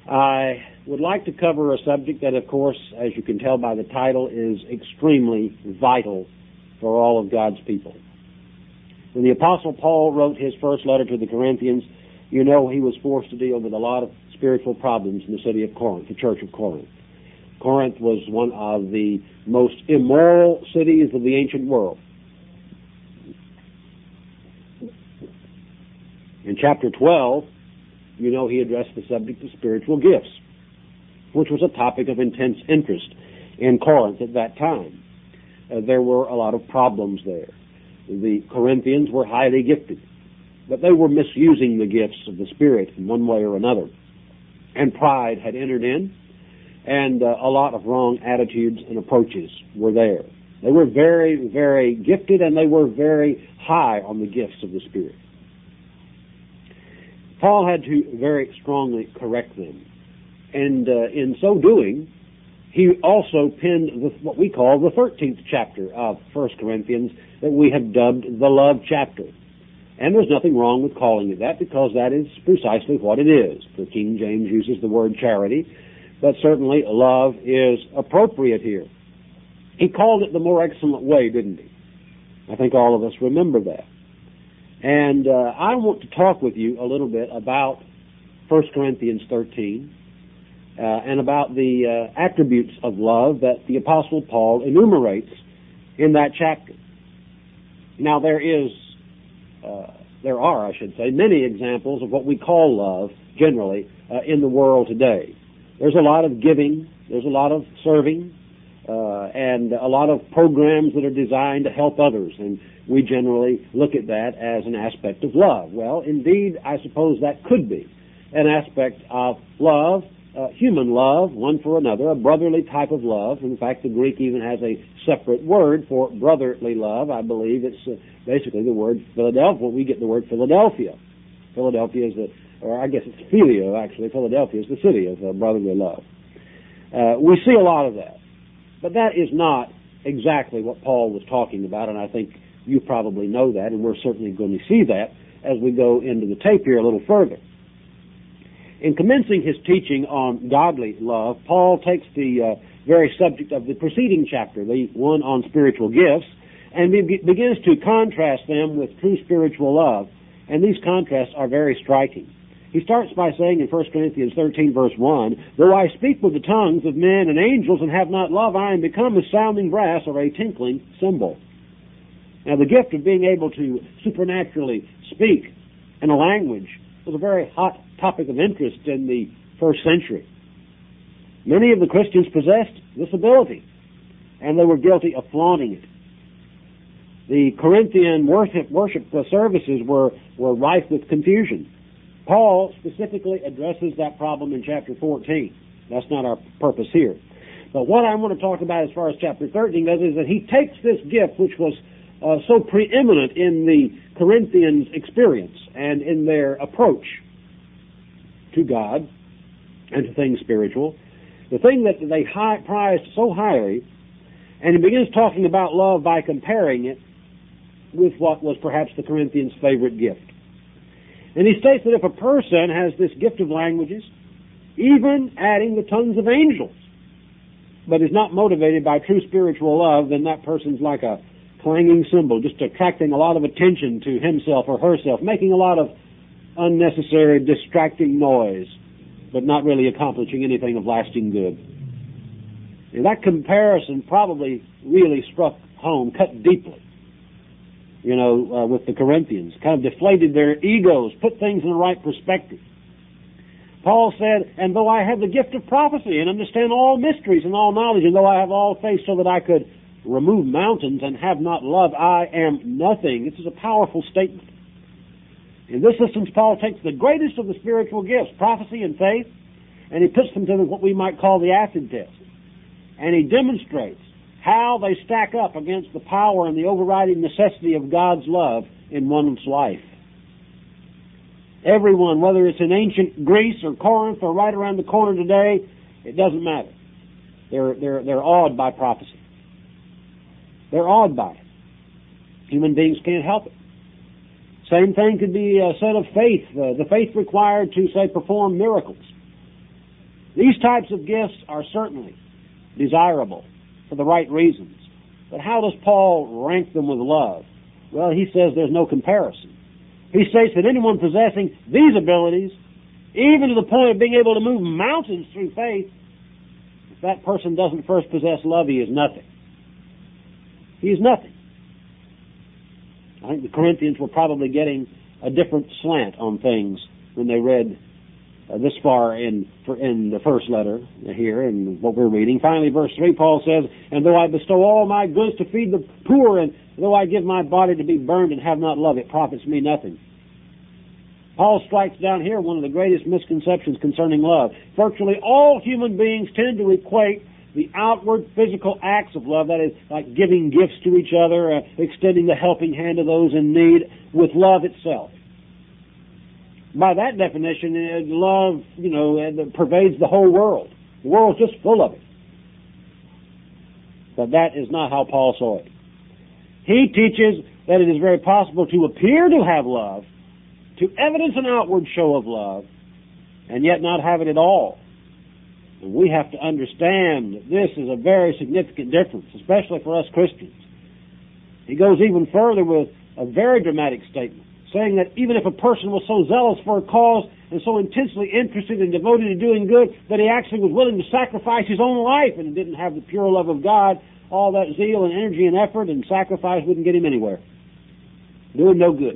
I would like to cover a subject that, of course, as you can tell by the title, is extremely vital for all of God's people. When the Apostle Paul wrote his first letter to the Corinthians, you know he was forced to deal with a lot of spiritual problems in the city of Corinth, the church of Corinth. Corinth was one of the most immoral cities of the ancient world. In chapter 12, you know he addressed the subject of spiritual gifts, which was a topic of intense interest in Corinth at that time. There were a lot of problems there. The Corinthians were highly gifted, but they were misusing the gifts of the Spirit in one way or another. And pride had entered in, and a lot of wrong attitudes and approaches were there. They were very, very gifted, and they were very high on the gifts of the Spirit. Paul had to very strongly correct them. And in so doing, he also penned what we call the 13th chapter of 1 Corinthians that we have dubbed the love chapter. And there's nothing wrong with calling it that, because that is precisely what it is. The King James uses the word charity, but certainly love is appropriate here. He called it the more excellent way, didn't he? I think all of us remember that. And I want to talk with you a little bit about 1 Corinthians 13 and about the attributes of love that the Apostle Paul enumerates in that chapter. Now, there are, many examples of what we call love generally in the world today. There's a lot of giving, there's a lot of serving, and a lot of programs that are designed to help others, and we generally look at that as an aspect of love. Well, indeed, I suppose that could be an aspect of love, human love, one for another, a brotherly type of love. In fact, the Greek even has a separate word for brotherly love. I believe it's basically the word Philadelphia. We get the word Philadelphia. Philadelphia is it's Phileo, actually. Philadelphia is the city of brotherly love. We see a lot of that. But that is not exactly what Paul was talking about, and I think you probably know that, and we're certainly going to see that as we go into the tape here a little further. In commencing his teaching on godly love, Paul takes the very subject of the preceding chapter, the one on spiritual gifts, and begins to contrast them with true spiritual love, and these contrasts are very striking. He starts by saying in 1 Corinthians 13, verse 1, "Though I speak with the tongues of men and angels and have not love, I am become a sounding brass or a tinkling cymbal." Now, the gift of being able to supernaturally speak in a language was a very hot topic of interest in the first century. Many of the Christians possessed this ability, and they were guilty of flaunting it. The Corinthian worship services were rife with confusion. Paul specifically addresses that problem in chapter 14. That's not our purpose here. But what I want to talk about as far as chapter 13 goes is that he takes this gift, which was so preeminent in the Corinthians' experience and in their approach to God and to things spiritual, the thing that they prized so highly, and he begins talking about love by comparing it with what was perhaps the Corinthians' favorite gift. And he states that if a person has this gift of languages, even adding the tongues of angels, but is not motivated by true spiritual love, then that person's like a clanging cymbal, just attracting a lot of attention to himself or herself, making a lot of unnecessary, distracting noise, but not really accomplishing anything of lasting good. And that comparison probably really struck home, cut deeply, with the Corinthians, kind of deflated their egos, put things in the right perspective. Paul said, "And though I have the gift of prophecy and understand all mysteries and all knowledge, and though I have all faith so that I could remove mountains and have not love, I am nothing." This is a powerful statement. In this instance, Paul takes the greatest of the spiritual gifts, prophecy and faith, and he puts them to what we might call the acid test. And he demonstrates how they stack up against the power and the overriding necessity of God's love in one's life. Everyone, whether it's in ancient Greece or Corinth or right around the corner today, it doesn't matter. They're awed by prophecy. They're awed by it. Human beings can't help it. Same thing could be said of faith. The faith required to, say, perform miracles. These types of gifts are certainly desirable for the right reasons. But how does Paul rank them with love? Well, he says there's no comparison. He states that anyone possessing these abilities, even to the point of being able to move mountains through faith, if that person doesn't first possess love, he is nothing. He is nothing. I think the Corinthians were probably getting a different slant on things when they read this far in the first letter here in what we're reading. Finally, verse 3, Paul says, "And though I bestow all my goods to feed the poor, and though I give my body to be burned and have not love, it profits me nothing." Paul strikes down here one of the greatest misconceptions concerning love. Virtually all human beings tend to equate the outward physical acts of love, that is, like giving gifts to each other, extending the helping hand to those in need, with love itself. By that definition, love, pervades the whole world. The world's just full of it. But that is not how Paul saw it. He teaches that it is very possible to appear to have love, to evidence an outward show of love, and yet not have it at all. And we have to understand that this is a very significant difference, especially for us Christians. He goes even further with a very dramatic statement, saying that even if a person was so zealous for a cause and so intensely interested and devoted to doing good that he actually was willing to sacrifice his own life and didn't have the pure love of God, all that zeal and energy and effort and sacrifice wouldn't get him anywhere. Doing no good.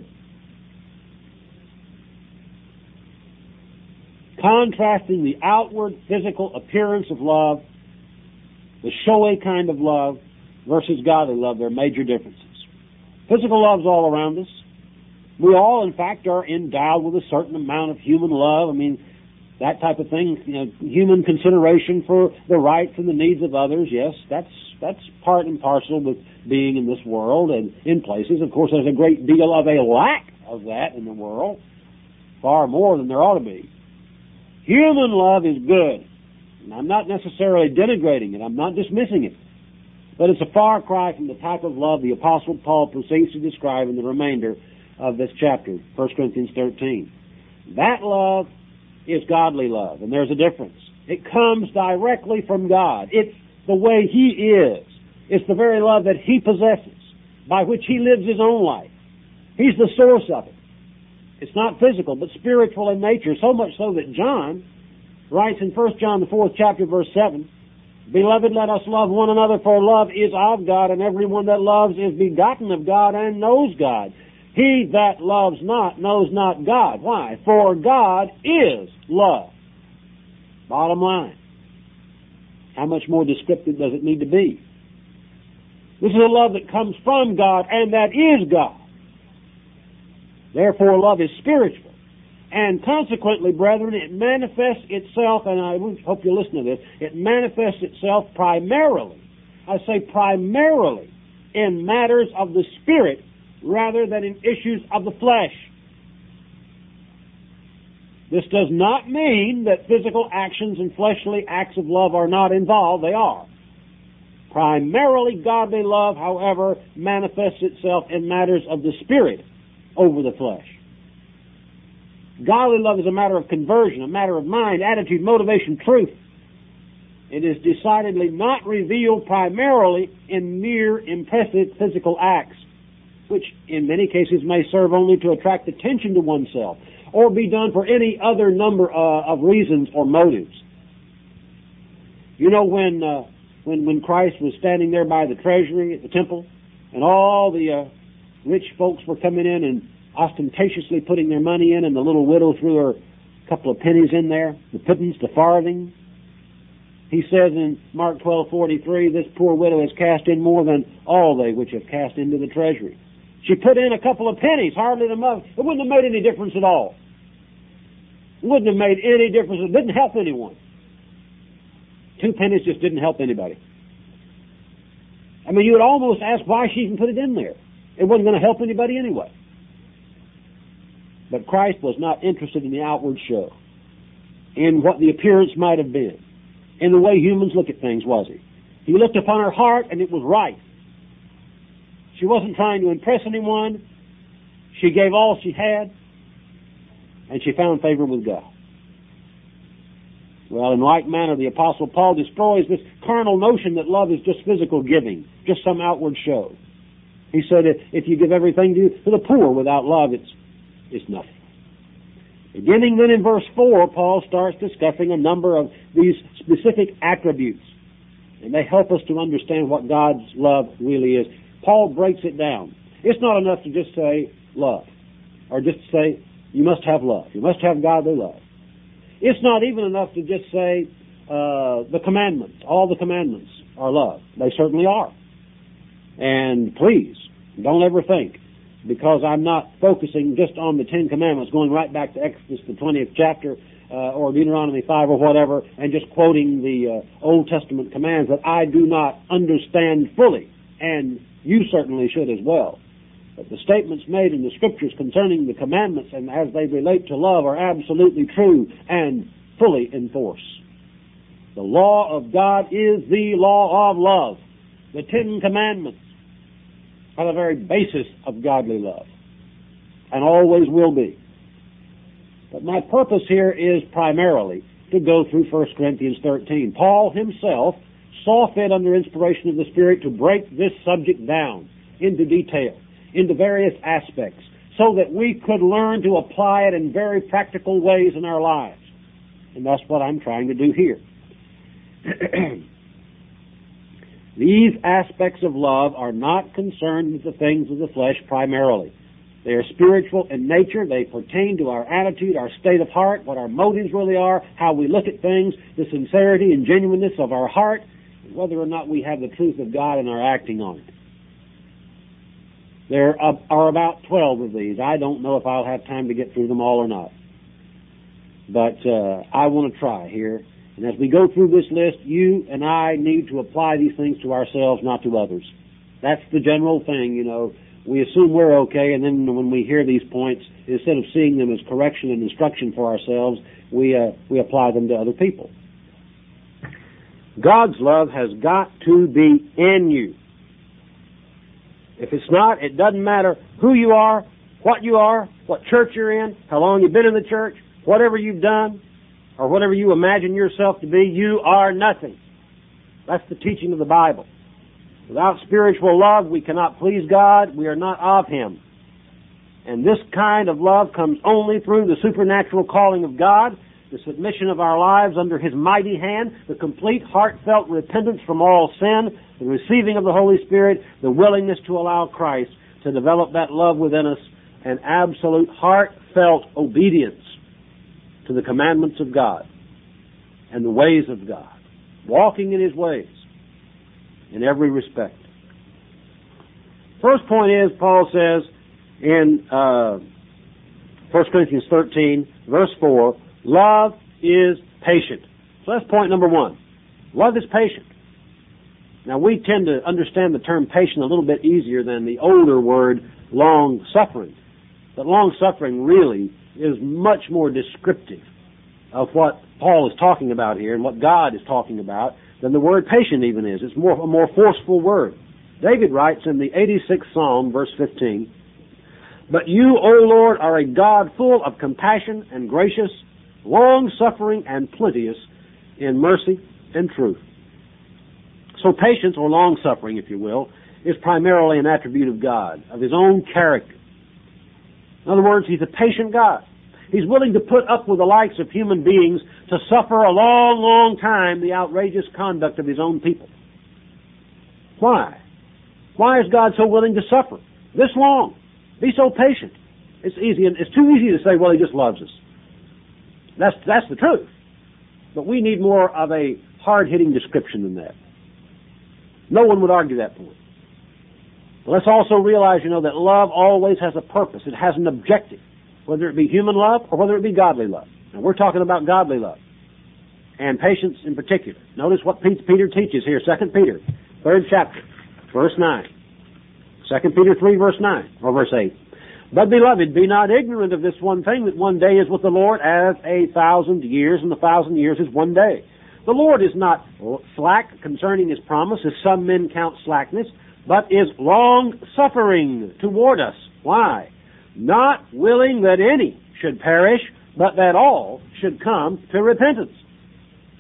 Contrasting the outward physical appearance of love, the showy kind of love, versus godly love, there are major differences. Physical love's all around us. We all, in fact, are endowed with a certain amount of human love. I mean, that type of thing, human consideration for the rights and the needs of others. Yes, that's part and parcel with being in this world and in places. Of course, there's a great deal of a lack of that in the world, far more than there ought to be. Human love is good, and I'm not necessarily denigrating it. I'm not dismissing it. But it's a far cry from the type of love the Apostle Paul proceeds to describe in the remainder of this chapter, 1 Corinthians 13. That love is godly love, and there's a difference. It comes directly from God. It's the way He is. It's the very love that He possesses, by which He lives His own life. He's the source of it. It's not physical, but spiritual in nature, so much so that John writes in 1 John, the 4th chapter, verse 7, "Beloved, let us love one another, for love is of God, and everyone that loves is begotten of God and knows God. He that loves not knows not God." Why? For God is love. Bottom line. How much more descriptive does it need to be? This is a love that comes from God, and that is God. Therefore, love is spiritual. And consequently, brethren, it manifests itself, and I hope you listen to this, it manifests itself primarily, I say primarily, in matters of the Spirit rather than in issues of the flesh. This does not mean that physical actions and fleshly acts of love are not involved. They are. Primarily godly love, however, manifests itself in matters of the Spirit over the flesh. Godly love is a matter of conversion, a matter of mind, attitude, motivation, truth. It is decidedly not revealed primarily in mere impressive physical acts, which in many cases may serve only to attract attention to oneself or be done for any other number of reasons or motives. You know, when Christ was standing there by the treasury at the temple, and all the rich folks were coming in and ostentatiously putting their money in, and the little widow threw her couple of pennies in there, the pittance, the farthing. He says in Mark 12:43, "This poor widow has cast in more than all they which have cast into the treasury." She put in a couple of pennies, hardly the money. It wouldn't have made any difference at all. It wouldn't have made any difference. It didn't help anyone. 2 pennies just didn't help anybody. I mean, you would almost ask why she even put it in there. It wasn't going to help anybody anyway. But Christ was not interested in the outward show, in what the appearance might have been, in the way humans look at things, was He? He looked upon her heart, and it was right. She wasn't trying to impress anyone. She gave all she had, and she found favor with God. Well, in like manner, the Apostle Paul destroys this carnal notion that love is just physical giving, just some outward show. He said if you give everything to the poor without love, it's nothing. Beginning then in verse 4, Paul starts discussing a number of these specific attributes, and they help us to understand what God's love really is. Paul breaks it down. It's not enough to just say love, or just to say you must have love. You must have godly love. It's not even enough to just say the commandments. All the commandments are love. They certainly are. And please, don't ever think, because I'm not focusing just on the Ten Commandments, going right back to Exodus, the 20th chapter, or Deuteronomy 5 or whatever, and just quoting the Old Testament commands, that I do not understand fully, and you certainly should as well. But the statements made in the Scriptures concerning the commandments and as they relate to love are absolutely true and fully in force. The law of God is the law of love. The Ten Commandments are the very basis of godly love, and always will be. But my purpose here is primarily to go through 1 Corinthians 13. Paul himself saw fit under inspiration of the Spirit to break this subject down into detail, into various aspects, so that we could learn to apply it in very practical ways in our lives. And that's what I'm trying to do here. These aspects of love are not concerned with the things of the flesh primarily. They are spiritual in nature. They pertain to our attitude, our state of heart, what our motives really are, how we look at things, the sincerity and genuineness of our heart, and whether or not we have the truth of God and are acting on it. There are about 12 of these. I don't know if I'll have time to get through them all or not. But I want to try here. And as we go through this list, you and I need to apply these things to ourselves, not to others. That's the general thing, you know. We assume we're okay, and then when we hear these points, instead of seeing them as correction and instruction for ourselves, we apply them to other people. God's love has got to be in you. If it's not, it doesn't matter who you are, what church you're in, how long you've been in the church, whatever you've done, or whatever you imagine yourself to be, you are nothing. That's the teaching of the Bible. Without spiritual love, we cannot please God. We are not of Him. And this kind of love comes only through the supernatural calling of God, the submission of our lives under His mighty hand, the complete heartfelt repentance from all sin, the receiving of the Holy Spirit, the willingness to allow Christ to develop that love within us, and absolute heartfelt obedience to the commandments of God and the ways of God, walking in His ways in every respect. First point is, Paul says in 1 Corinthians 13, verse 4, love is patient. So that's point number one. Love is patient. Now, we tend to understand the term patient a little bit easier than the older word long-suffering. But long-suffering really is much more descriptive of what Paul is talking about here and what God is talking about than the word patient even is. It's a more forceful word. David writes in the 86th Psalm, verse 15, "But you, O Lord, are a God full of compassion and gracious, long-suffering and plenteous in mercy and truth." So patience, or long-suffering, if you will, is primarily an attribute of God, of His own character. In other words, He's a patient God. He's willing to put up with the likes of human beings to suffer a long, long time the outrageous conduct of His own people. Why? Why is God so willing to suffer this long? Be so patient. It's easy, and it's too easy to say, well, He just loves us. That's the truth. But we need more of a hard-hitting description than that. No one would argue that point. But let's also realize, that love always has a purpose. It has an objective, whether it be human love or whether it be godly love. Now, we're talking about godly love, and patience in particular. Notice what Peter teaches here, 2 Peter, 3rd chapter, verse 9. 2 Peter 3, verse 9, or verse 8. "But, beloved, be not ignorant of this one thing, that one day is with the Lord as 1,000 years, and 1,000 years is one day. The Lord is not slack concerning His promise, as some men count slackness, but is long-suffering toward us." Why? "Not willing that any should perish, but that all should come to repentance."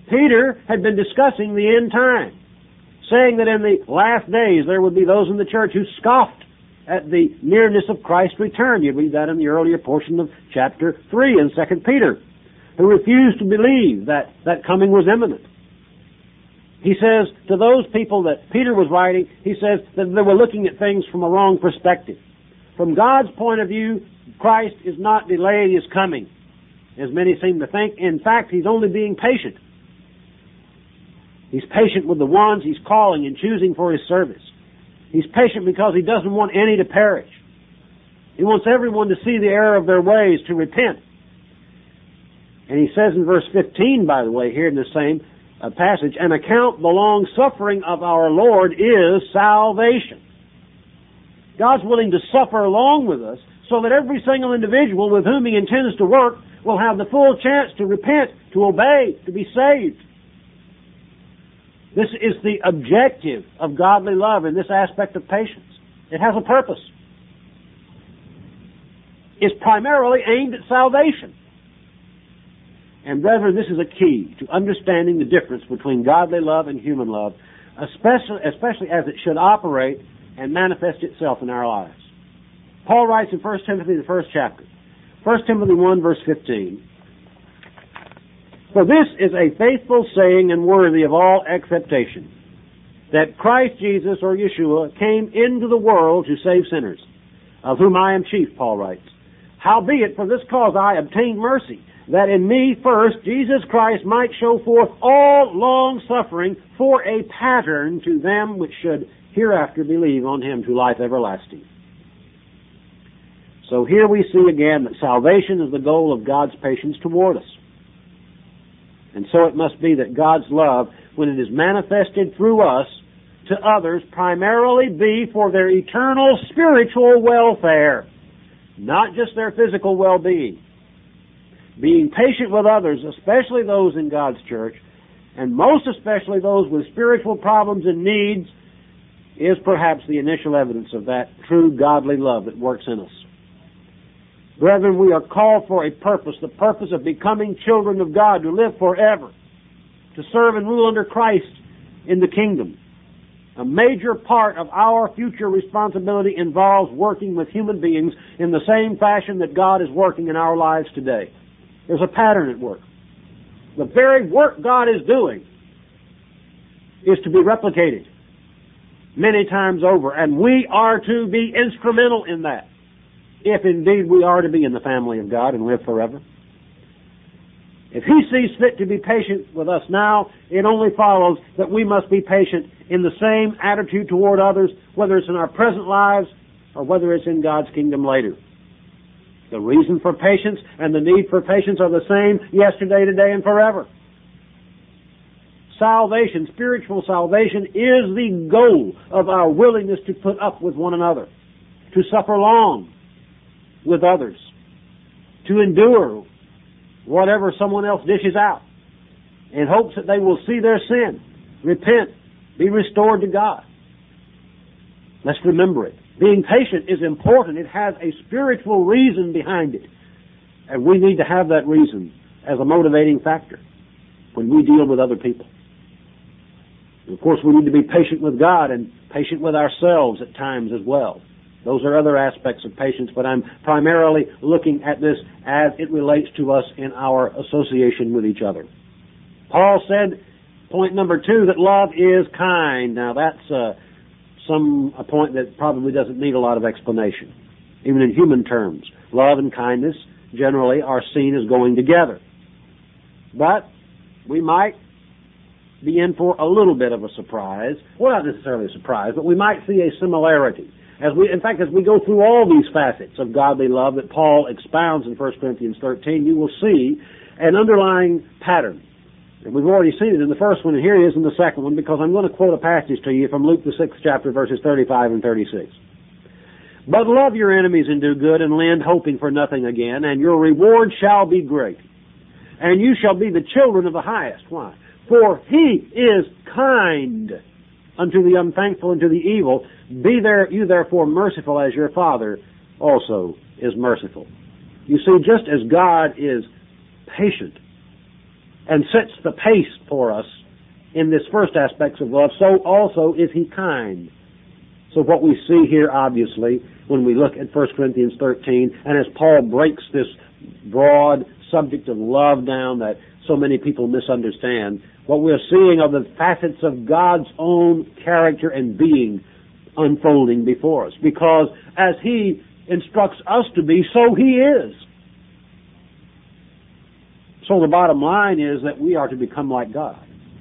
Peter had been discussing the end time, saying that in the last days there would be those in the church who scoffed at the nearness of Christ's return. You read that in the earlier portion of chapter 3 in 2 Peter, who refused to believe that that coming was imminent. He says to those people that Peter was writing, he says that they were looking at things from a wrong perspective. From God's point of view, Christ is not delaying His coming, as many seem to think. In fact, He's only being patient. He's patient with the ones He's calling and choosing for His service. He's patient because He doesn't want any to perish. He wants everyone to see the error of their ways, to repent. And He says in verse 15, by the way, here in the same passage, "And account the long suffering of our Lord is salvation." God's willing to suffer along with us so that every single individual with whom He intends to work will have the full chance to repent, to obey, to be saved. This is the objective of godly love in this aspect of patience. It has a purpose. It's primarily aimed at salvation. And brethren, this is a key to understanding the difference between godly love and human love, especially as it should operate and manifest itself in our lives. Paul writes in 1 Timothy, the first chapter, 1 Timothy 1, verse 15, "For this is a faithful saying and worthy of all acceptation, that Christ Jesus," or Yeshua, "came into the world to save sinners, of whom I am chief," Paul writes. "Howbeit, for this cause I obtained mercy, that in me first Jesus Christ might show forth all long suffering for a pattern to them which should hereafter believe on Him to life everlasting." So here we see again that salvation is the goal of God's patience toward us. And so it must be that God's love, when it is manifested through us to others, primarily be for their eternal spiritual welfare, not just their physical well-being. Being patient with others, especially those in God's church, and most especially those with spiritual problems and needs, is perhaps the initial evidence of that true godly love that works in us. Brethren, we are called for a purpose, the purpose of becoming children of God, to live forever, to serve and rule under Christ in the kingdom. A major part of our future responsibility involves working with human beings in the same fashion that God is working in our lives today. There's a pattern at work. The very work God is doing is to be replicated many times over, and we are to be instrumental in that, if indeed we are to be in the family of God and live forever. If He sees fit to be patient with us now, it only follows that we must be patient in the same attitude toward others, whether it's in our present lives or whether it's in God's kingdom later. The reason for patience and the need for patience are the same yesterday, today, and forever. Salvation, spiritual salvation, is the goal of our willingness to put up with one another, to suffer long with others, to endure whatever someone else dishes out, in hopes that they will see their sin, repent, be restored to God. Let's remember it. Being patient is important. It has a spiritual reason behind it. And we need to have that reason as a motivating factor when we deal with other people. And of course, we need to be patient with God and patient with ourselves at times as well. Those are other aspects of patience, but I'm primarily looking at this as it relates to us in our association with each other. Paul said, point number 2, that love is kind. Now that's a point that probably doesn't need a lot of explanation. Even in human terms, love and kindness generally are seen as going together. But we might be in for a little bit of a surprise. Well, not necessarily a surprise, but we might see a similarity. As we go through all these facets of godly love that Paul expounds in 1 Corinthians 13, you will see an underlying pattern. And we've already seen it in the first one, and here it is in the second one, because I'm going to quote a passage to you from Luke the 6th chapter, verses 35 and 36. "But love your enemies and do good and lend, hoping for nothing again, and your reward shall be great. And you shall be the children of the highest." Why? "For He is kind unto the unthankful and to the evil. Be you therefore merciful as your Father also is merciful." You see, just as God is patient and sets the pace for us in this first aspect of love, so also is He kind. So what we see here, obviously, when we look at 1 Corinthians 13, and as Paul breaks this broad subject of love down that so many people misunderstand, what we're seeing are the facets of God's own character and being unfolding before us. Because as He instructs us to be, so He is. So the bottom line is that we are to become like God.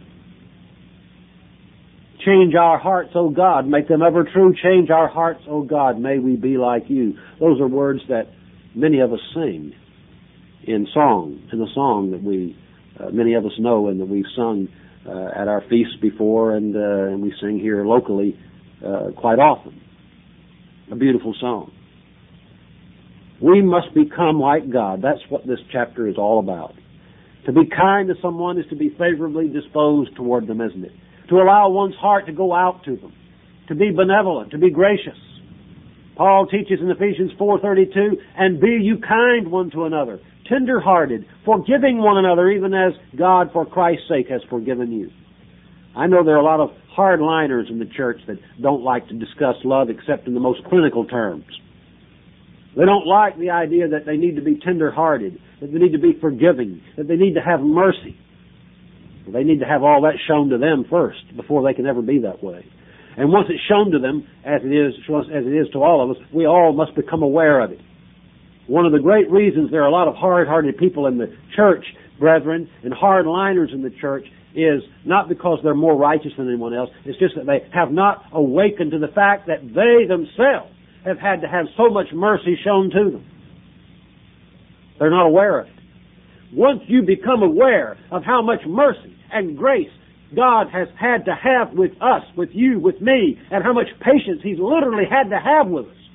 Change our hearts, O God, make them ever true. Change our hearts, O God, may we be like You. Those are words that many of us sing in the song that many of us know and that we've sung at our feasts before, and we sing here locally quite often. A beautiful song. We must become like God. That's what this chapter is all about. To be kind to someone is to be favorably disposed toward them, isn't it? To allow one's heart to go out to them. To be benevolent, to be gracious. Paul teaches in Ephesians 4:32, and be you kind one to another, tender-hearted, forgiving one another, even as God for Christ's sake has forgiven you. I know there are a lot of hardliners in the church that don't like to discuss love except in the most clinical terms. They don't like the idea that they need to be tender-hearted, that they need to be forgiving, that they need to have mercy. They need to have all that shown to them first before they can ever be that way. And once it's shown to them, as it is to all of us, we all must become aware of it. One of the great reasons there are a lot of hard-hearted people in the church, brethren, and hard-liners in the church is not because they're more righteous than anyone else. It's just that they have not awakened to the fact that they themselves have had to have so much mercy shown to them. They're not aware of it. Once you become aware of how much mercy and grace God has had to have with us, with you, with me, and how much patience He's literally had to have with us,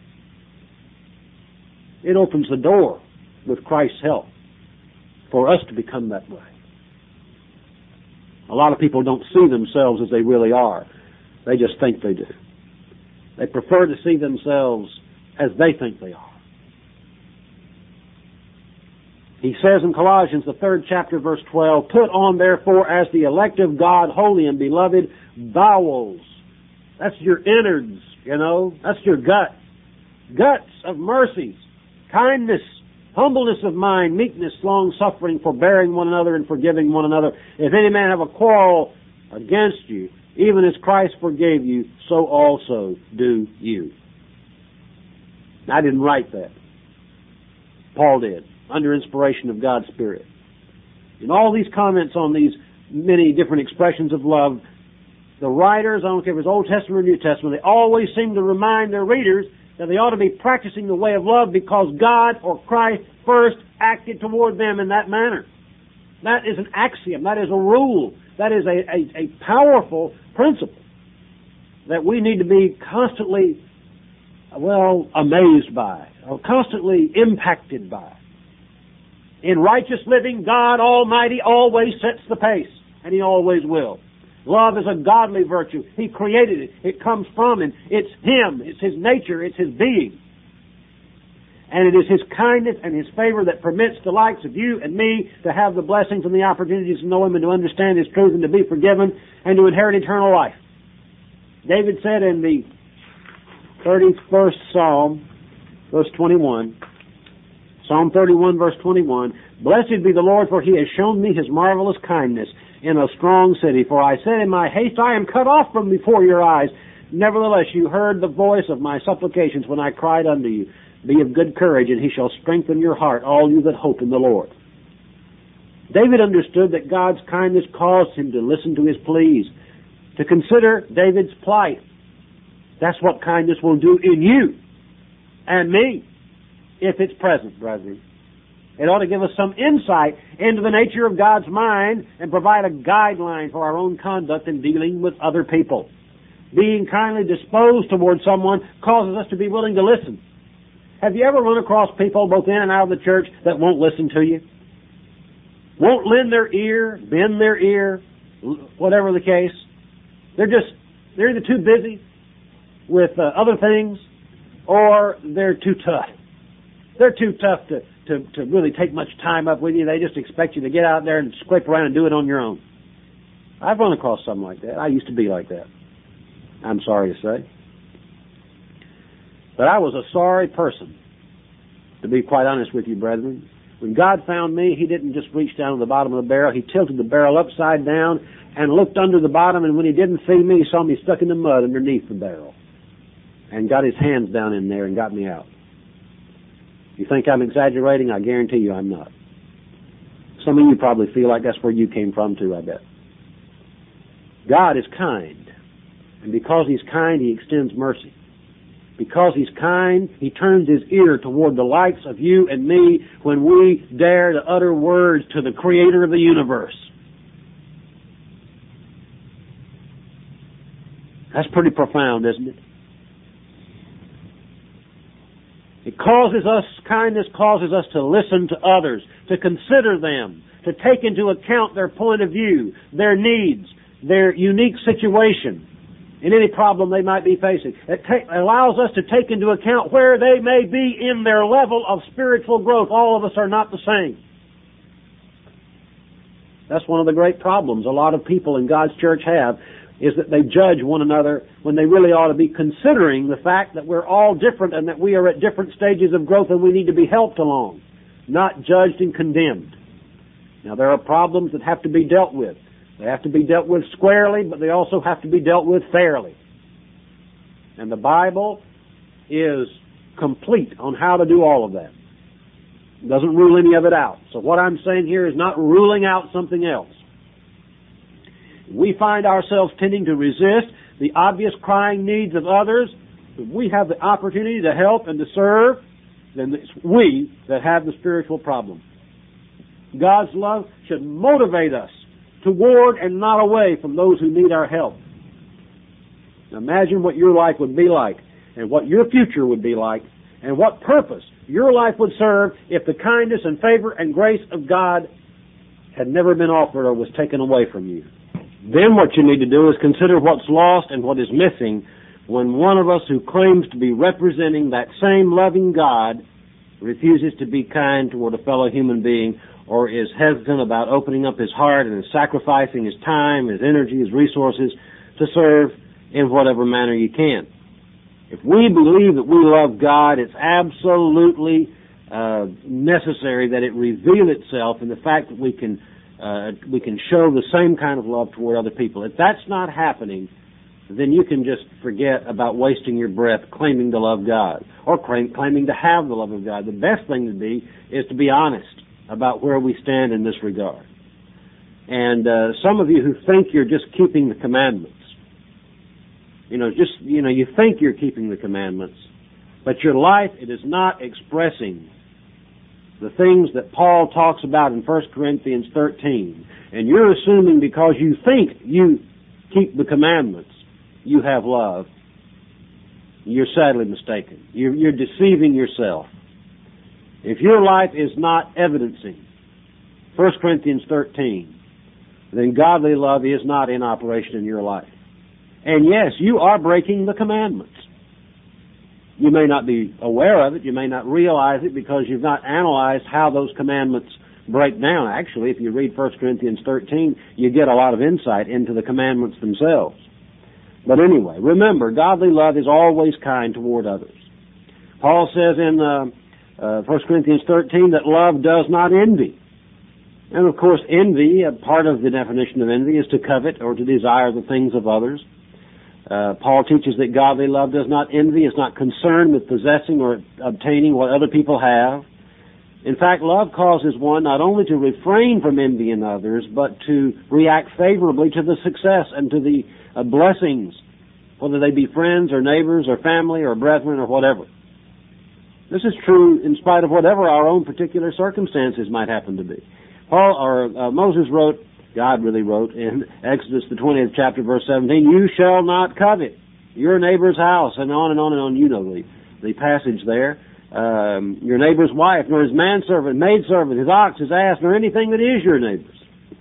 it opens the door, with Christ's help, for us to become that way. A lot of people don't see themselves as they really are. They just think they do. They prefer to see themselves as they think they are. He says in Colossians, the 3rd chapter, verse 12, put on therefore as the elect of God, holy and beloved, bowels. That's your innards, That's your gut. Guts of mercies, kindness, humbleness of mind, meekness, long-suffering, forbearing one another and forgiving one another. If any man have a quarrel against you, even as Christ forgave you, so also do you. I didn't write that. Paul did, under inspiration of God's Spirit. In all these comments on these many different expressions of love, the writers, I don't care if it's Old Testament or New Testament, they always seem to remind their readers that they ought to be practicing the way of love because God or Christ first acted toward them in that manner. That is an axiom. That is a rule. That is a powerful principle that we need to be constantly, amazed by, or constantly impacted by. In righteous living, God Almighty always sets the pace, and He always will. Love is a godly virtue. He created it. It comes from Him. It's Him. It's His nature. It's His being. And it is His kindness and His favor that permits the likes of you and me to have the blessings and the opportunities to know Him and to understand His truth and to be forgiven and to inherit eternal life. David said in the 31st Psalm, verse 21, Psalm 31, verse 21, blessed be the Lord, for He has shown me His marvelous kindness in a strong city. For I said in my haste, I am cut off from before your eyes. Nevertheless, you heard the voice of my supplications when I cried unto you. Be of good courage, and He shall strengthen your heart, all you that hope in the Lord. David understood that God's kindness caused him to listen to his pleas, to consider David's plight. That's what kindness will do in you and me, if it's present, brethren. It ought to give us some insight into the nature of God's mind and provide a guideline for our own conduct in dealing with other people. Being kindly disposed toward someone causes us to be willing to listen. Have you ever run across people, both in and out of the church, that won't listen to you? Won't lend their ear, bend their ear, whatever the case. They're either too busy with other things, or they're too tough. They're too tough to really take much time up with you. They just expect you to get out there and scrape around and do it on your own. I've run across something like that. I used to be like that, I'm sorry to say. But I was a sorry person, to be quite honest with you, brethren. When God found me, He didn't just reach down to the bottom of the barrel. He tilted the barrel upside down and looked under the bottom, and when He didn't see me, He saw me stuck in the mud underneath the barrel and got His hands down in there and got me out. You think I'm exaggerating? I guarantee you I'm not. Some of you probably feel like that's where you came from too, I bet. God is kind, and because He's kind, He extends mercy. Because He's kind, He turns His ear toward the likes of you and me when we dare to utter words to the Creator of the universe. That's pretty profound, isn't it? Kindness causes us to listen to others, to consider them, to take into account their point of view, their needs, their unique situation, in any problem they might be facing. It allows us to take into account where they may be in their level of spiritual growth. All of us are not the same. That's one of the great problems a lot of people in God's church have, is that they judge one another when they really ought to be considering the fact that we're all different and that we are at different stages of growth and we need to be helped along, not judged and condemned. Now, there are problems that have to be dealt with. They have to be dealt with squarely, but they also have to be dealt with fairly. And the Bible is complete on how to do all of that. It doesn't rule any of it out. So what I'm saying here is not ruling out something else. We find ourselves tending to resist the obvious crying needs of others. If we have the opportunity to help and to serve, then it's we that have the spiritual problem. God's love should motivate us toward and not away from those who need our help. Now imagine what your life would be like, and what your future would be like, and what purpose your life would serve if the kindness and favor and grace of God had never been offered or was taken away from you. Then what you need to do is consider what's lost and what is missing when one of us who claims to be representing that same loving God refuses to be kind toward a fellow human being, or is hesitant about opening up his heart and sacrificing his time, his energy, his resources to serve in whatever manner you can. If we believe that we love God, it's absolutely necessary that it reveal itself in the fact that we can show the same kind of love toward other people. If that's not happening, then you can just forget about wasting your breath claiming to love God or claiming to have the love of God. The best thing to be is to be honest about where we stand in this regard. And some of you who think you're just keeping the commandments, you think you're keeping the commandments, but your life, it is not expressing the things that Paul talks about in 1 Corinthians 13. And you're assuming because you think you keep the commandments, you have love. You're sadly mistaken. You're deceiving yourself. If your life is not evidencing 1 Corinthians 13, then godly love is not in operation in your life. And yes, you are breaking the commandments. You may not be aware of it. You may not realize it because you've not analyzed how those commandments break down. Actually, if you read 1 Corinthians 13, you get a lot of insight into the commandments themselves. But anyway, remember, godly love is always kind toward others. Paul says in 1 Corinthians 13 that love does not envy. And of course, envy, part of the definition of envy is to covet or to desire the things of others. Paul teaches that godly love does not envy, is not concerned with possessing or obtaining what other people have. In fact, love causes one not only to refrain from envying others, but to react favorably to the success and to the blessings, whether they be friends or neighbors or family or brethren or whatever. This is true in spite of whatever our own particular circumstances might happen to be. Moses wrote, God really wrote in Exodus, the 20th chapter, verse 17, "You shall not covet your neighbor's house," and on and on and on. You know the passage there. Your neighbor's wife, nor his manservant, maidservant, his ox, his ass, nor anything that is your neighbor's.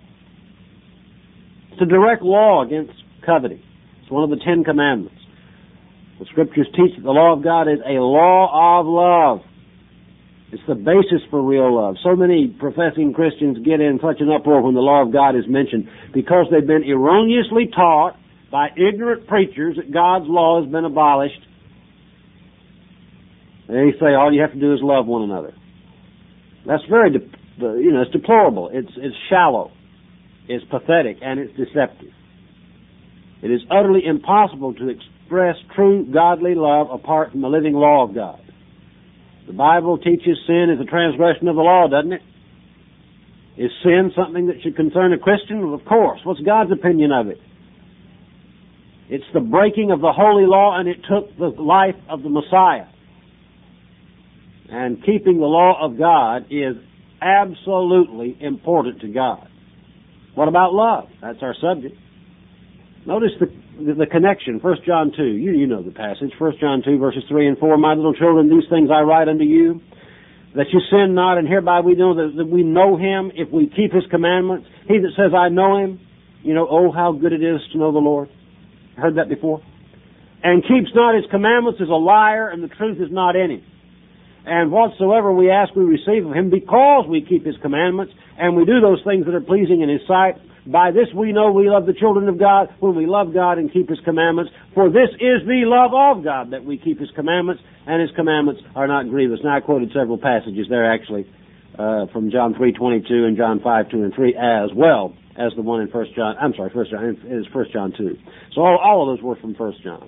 It's a direct law against coveting. It's one of the 10 Commandments. The Scriptures teach that the law of God is a law of love. It's the basis for real love. So many professing Christians get in such an uproar when the law of God is mentioned because they've been erroneously taught by ignorant preachers that God's law has been abolished. They say all you have to do is love one another. That's very, it's deplorable. It's shallow. It's pathetic, and it's deceptive. It is utterly impossible to express true godly love apart from the living law of God. The Bible teaches sin is a transgression of the law, doesn't it? Is sin something that should concern a Christian? Well, of course. What's God's opinion of it? It's the breaking of the holy law, and it took the life of the Messiah. And keeping the law of God is absolutely important to God. What about love? That's our subject. Notice the connection, 1 John 2. You know the passage, 1 John 2, verses 3 and 4. My little children, these things I write unto you, that you sin not, and hereby we know that we know Him if we keep His commandments. He that says, I know Him, oh, how good it is to know the Lord. Heard that before? And keeps not His commandments is a liar, and the truth is not in him. And whatsoever we ask, we receive of Him because we keep His commandments, and we do those things that are pleasing in His sight. By this we know we love the children of God, when we love God and keep His commandments. For this is the love of God, that we keep His commandments, and His commandments are not grievous. Now, I quoted several passages there, actually, from John 3:22 and John 5:2 and 3, as well as the one in 1 John. It is 1 John 2. So all of those were from 1 John.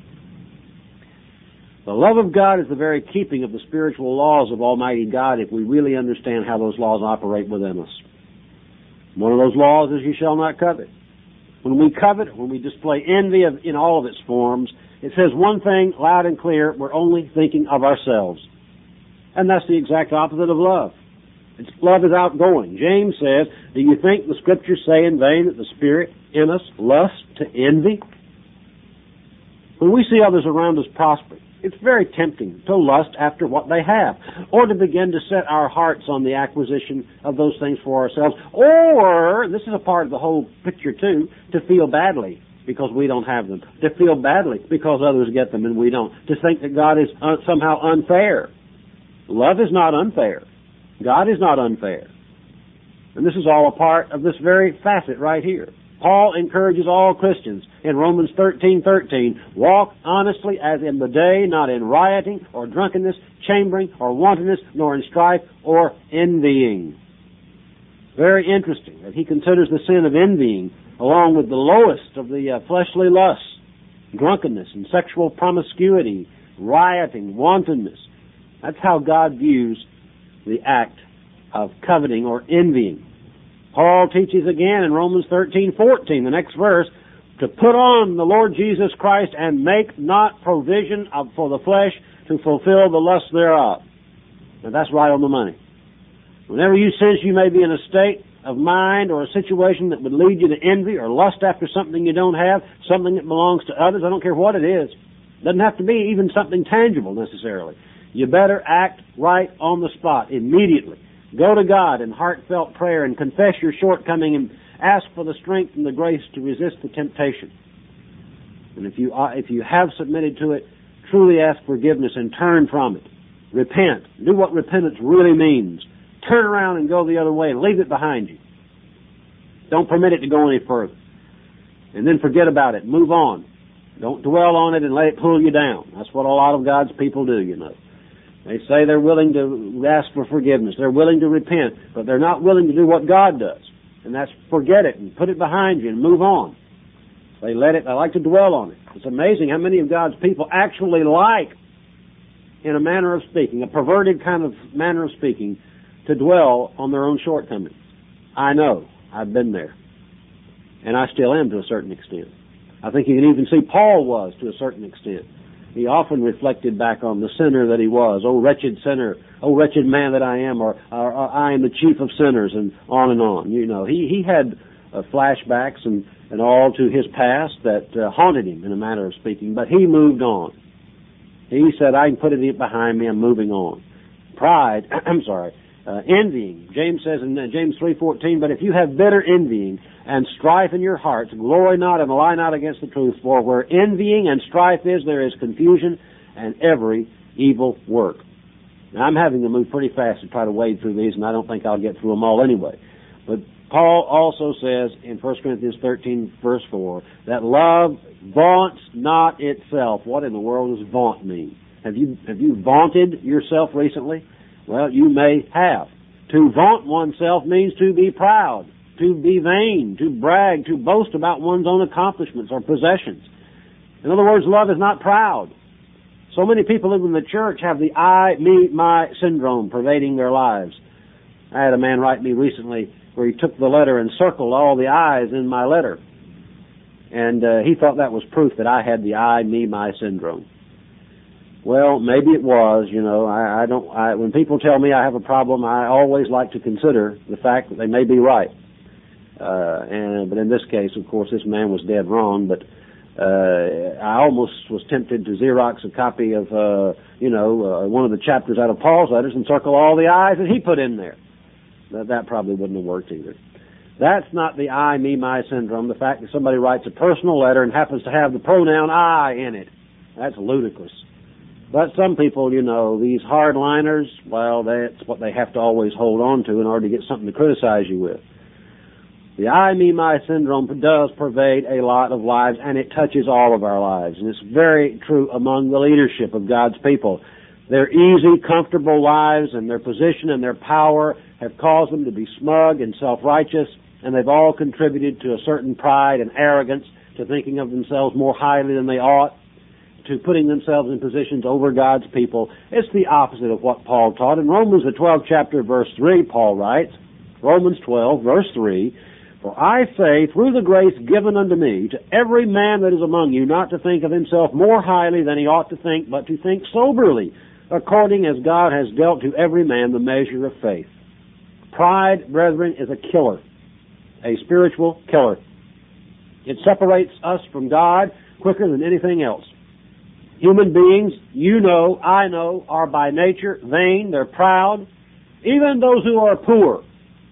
The love of God is the very keeping of the spiritual laws of Almighty God if we really understand how those laws operate within us. One of those laws is you shall not covet. When we covet, when we display envy in all of its forms, it says one thing loud and clear: we're only thinking of ourselves. And that's the exact opposite of love. Love is outgoing. James says, do you think the Scriptures say in vain that the Spirit in us lusts to envy? When we see others around us prospering, it's very tempting to lust after what they have, or to begin to set our hearts on the acquisition of those things for ourselves, or, this is a part of the whole picture too, to feel badly because we don't have them, to feel badly because others get them and we don't, to think that God is somehow unfair. Love is not unfair. God is not unfair. And this is all a part of this very facet right here. Paul encourages all Christians in Romans 13:13, walk honestly as in the day, not in rioting or drunkenness, chambering or wantonness, nor in strife or envying. Very interesting that he considers the sin of envying along with the lowest of the fleshly lusts, drunkenness and sexual promiscuity, rioting, wantonness. That's how God views the act of coveting or envying. Paul teaches again in Romans 13:14, the next verse, to put on the Lord Jesus Christ and make not provision for the flesh to fulfill the lust thereof. Now that's right on the money. Whenever you sense you may be in a state of mind or a situation that would lead you to envy or lust after something you don't have, something that belongs to others, I don't care what it is. It doesn't have to be even something tangible necessarily. You better act right on the spot, immediately. Go to God in heartfelt prayer and confess your shortcoming and ask for the strength and the grace to resist the temptation. And if you have submitted to it, truly ask forgiveness and turn from it. Repent. Do what repentance really means. Turn around and go the other way and leave it behind you. Don't permit it to go any further. And then forget about it. Move on. Don't dwell on it and let it pull you down. That's what a lot of God's people do, you know. They say they're willing to ask for forgiveness. They're willing to repent, but they're not willing to do what God does. And that's forget it and put it behind you and move on. They like to dwell on it. It's amazing how many of God's people actually like, in a manner of speaking, a perverted kind of manner of speaking, to dwell on their own shortcomings. I know. I've been there. And I still am to a certain extent. I think you can even see Paul was to a certain extent. He often reflected back on the sinner that he was. Oh, wretched sinner. Oh, wretched man that I am. Or I am the chief of sinners, and on and on. You know, he had flashbacks and all to his past that haunted him, in a manner of speaking. But he moved on. He said, I can put it behind me. I'm moving on. Pride, envying. James says in James 3:14, but if you have bitter envying and strife in your hearts, glory not and lie not against the truth. For where envying and strife is, there is confusion and every evil work. Now, I'm having to move pretty fast to try to wade through these, and I don't think I'll get through them all anyway. But Paul also says in 1 Corinthians 13, verse 4, that love vaunts not itself. What in the world does vaunt mean? Have you vaunted yourself recently? Well, you may have. To vaunt oneself means to be proud, to be vain, to brag, to boast about one's own accomplishments or possessions. In other words, love is not proud. So many people in the church have the I, me, my syndrome pervading their lives. I had a man write me recently where he took the letter and circled all the I's in my letter. And he thought that was proof that I had the I, me, my syndrome. Well, maybe it was, when people tell me I have a problem, I always like to consider the fact that they may be right. But in this case, of course, this man was dead wrong, but I almost was tempted to Xerox a copy of, one of the chapters out of Paul's letters and circle all the I's that he put in there. That probably wouldn't have worked either. That's not the I, me, my syndrome, the fact that somebody writes a personal letter and happens to have the pronoun I in it. That's ludicrous. But some people, these hardliners, well, that's what they have to always hold on to in order to get something to criticize you with. The I, me, my syndrome does pervade a lot of lives, and it touches all of our lives. And it's very true among the leadership of God's people. Their easy, comfortable lives and their position and their power have caused them to be smug and self-righteous, and they've all contributed to a certain pride and arrogance, to thinking of themselves more highly than they ought, to putting themselves in positions over God's people. It's the opposite of what Paul taught. In Romans, the 12th chapter, verse 3, Paul writes, Romans 12, verse 3, for I say, through the grace given unto me, to every man that is among you, not to think of himself more highly than he ought to think, but to think soberly, according as God has dealt to every man the measure of faith. Pride, brethren, is a killer, a spiritual killer. It separates us from God quicker than anything else. Human beings, I know, are by nature vain, they're proud. Even those who are poor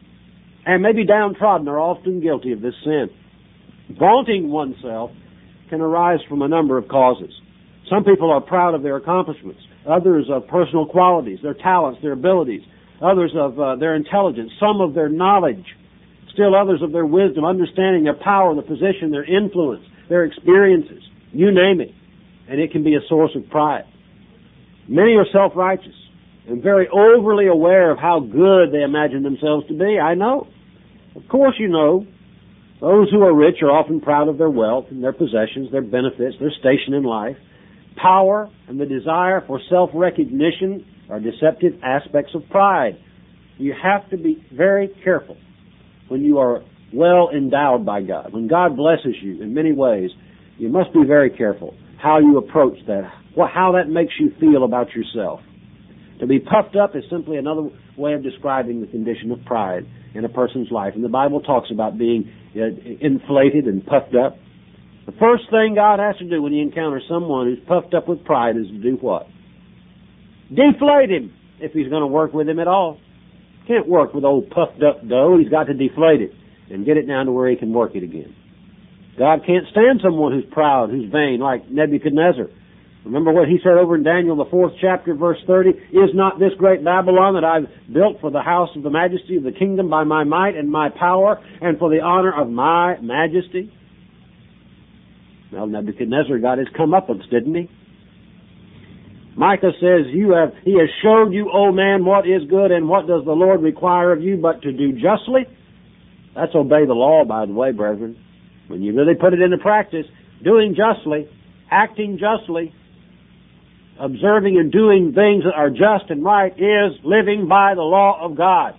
and maybe downtrodden are often guilty of this sin. Vaunting oneself can arise from a number of causes. Some people are proud of their accomplishments, others of personal qualities, their talents, their abilities, others of their intelligence, some of their knowledge, still others of their wisdom, understanding, their power, their position, their influence, their experiences, you name it. And it can be a source of pride. Many are self-righteous and very overly aware of how good they imagine themselves to be. I know. Of course you know. Those who are rich are often proud of their wealth and their possessions, their benefits, their station in life. Power and the desire for self-recognition are deceptive aspects of pride. You have to be very careful when you are well endowed by God. When God blesses you in many ways, you must be very careful how you approach that, how that makes you feel about yourself. To be puffed up is simply another way of describing the condition of pride in a person's life. And the Bible talks about being inflated and puffed up. The first thing God has to do when He encounters someone who's puffed up with pride is to do what? Deflate him, if He's going to work with him at all. Can't work with old puffed up dough. He's got to deflate it and get it down to where He can work it again. God can't stand someone who's proud, who's vain, like Nebuchadnezzar. Remember what he said over in Daniel, the 4th chapter, verse 30? Is not this great Babylon that I've built for the house of the majesty of the kingdom by my might and my power and for the honor of my majesty? Well, Nebuchadnezzar got his comeuppance, didn't he? Micah says, He has showed you, O man, what is good and what does the Lord require of you but to do justly? That's obey the law, by the way, brethren. When you really put it into practice, doing justly, acting justly, observing and doing things that are just and right is living by the law of God.